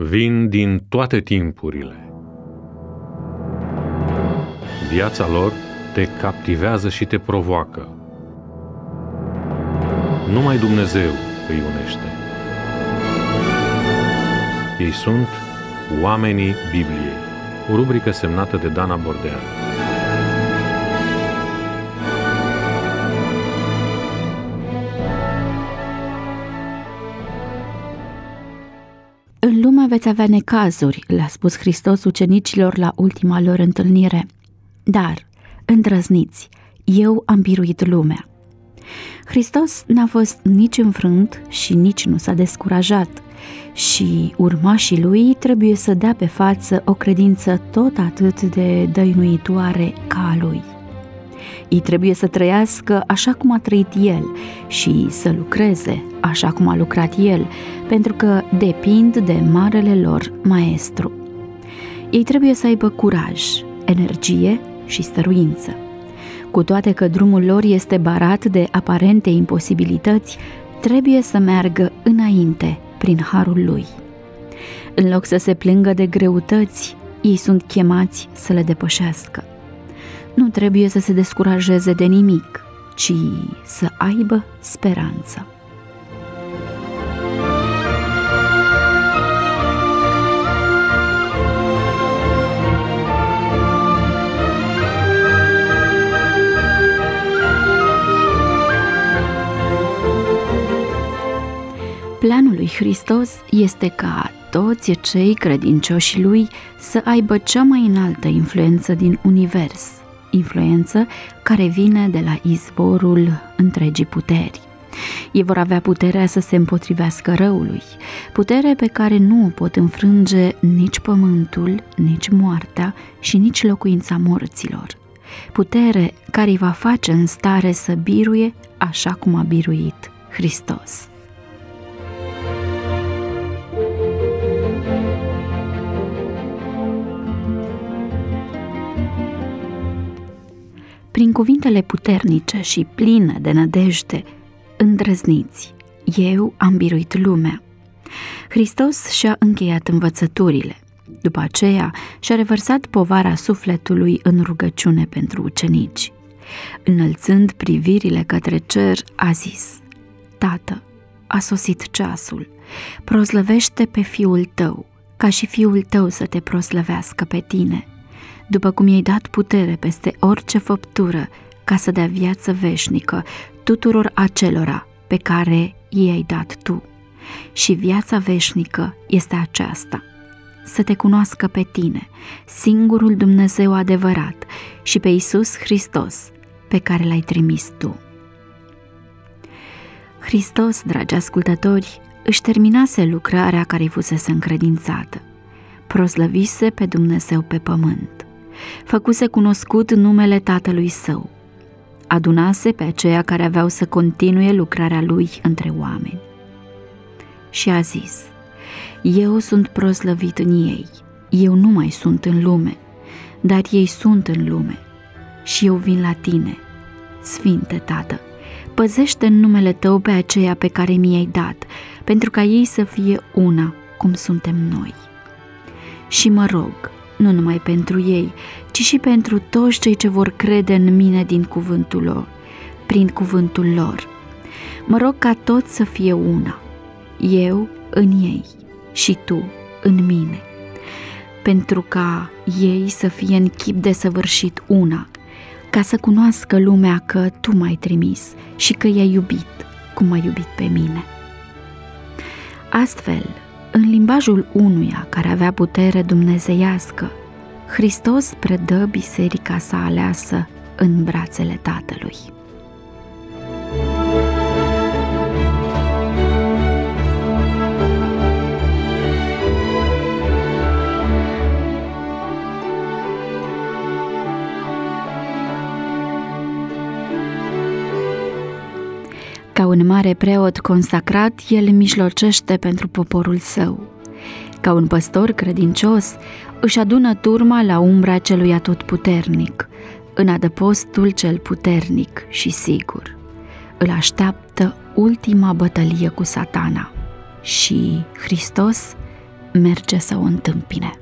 vin din toate timpurile. Viața lor te captivează și te provoacă. Numai Dumnezeu îi unește. Ei sunt Oamenii Bibliei, o rubrică semnată de Dana Bordean. În lume veți avea necazuri, le-a spus Hristos ucenicilor la ultima lor întâlnire. Dar, îndrăzniți, eu am biruit lumea. Hristos n-a fost nici înfrânt și nici nu s-a descurajat și urmașii lui trebuie să dea pe față o credință tot atât de dăinuitoare ca a lui. Ei trebuie să trăiască așa cum a trăit el și să lucreze așa cum a lucrat el, pentru că depind de marele lor maestru. Ei trebuie să aibă curaj, energie și stăruință. Cu toate că drumul lor este barat de aparente imposibilități, trebuie să meargă înainte prin harul lui. În loc să se plângă de greutăți, ei sunt chemați să le depășească. Nu trebuie să se descurajeze de nimic, ci să aibă speranță. Planul lui Hristos este ca toți cei credincioși lui să aibă cea mai înaltă influență din univers, influență care vine de la izvorul întregii puteri. Ei vor avea puterea să se împotrivească răului, putere pe care nu o pot înfrânge nici pământul, nici moartea și nici locuința morților. Putere care îi va face în stare să biruie așa cum a biruit Hristos. Prin cuvintele puternice și pline de nădejde, îndrăzniți, eu am biruit lumea. Hristos și-a încheiat învățăturile. După aceea și-a revărsat povara sufletului în rugăciune pentru ucenici. Înălțând privirile către cer, a zis: Tată, a sosit ceasul, proslăvește pe Fiul Tău, ca și Fiul Tău să te proslăvească pe Tine, după cum i-ai dat putere peste orice făptură, ca să dea viață veșnică tuturor acelora pe care i-ai dat Tu. Și viața veșnică este aceasta: să te cunoască pe Tine, singurul Dumnezeu adevărat, și pe Iisus Hristos, pe care L-ai trimis Tu. Hristos, dragi ascultători, își terminase lucrarea care îi fusese încredințată. Proslăvise pe Dumnezeu pe pământ. Făcuse cunoscut numele Tatălui Său. Adunase pe aceia care aveau să continue lucrarea Lui între oameni. Și a zis: Eu sunt proslăvit în ei, eu nu mai sunt în lume, dar ei sunt în lume și eu vin la Tine. Sfinte Tată, păzește în numele Tău pe aceia pe care mi-ai dat, pentru ca ei să fie una, cum suntem noi. Și mă rog, nu numai pentru ei, ci și pentru toți cei ce vor crede în mine din cuvântul lor, prin cuvântul lor. Mă rog ca toți să fie una, eu în ei și Tu în mine, pentru ca ei să fie în chip desăvârșit una, ca să cunoască lumea că Tu m-ai trimis și că i-ai iubit cum m-ai iubit pe mine. Astfel, în limbajul unuia care avea putere dumnezeiască, Hristos predă biserica sa aleasă în brațele Tatălui. Ca un mare preot consacrat, el mijlocește pentru poporul său. Ca un păstor credincios, își adună turma la umbra celui atotputernic, în adăpostul cel puternic și sigur. Îl așteaptă ultima bătălie cu Satana și Hristos merge să o întâmpine.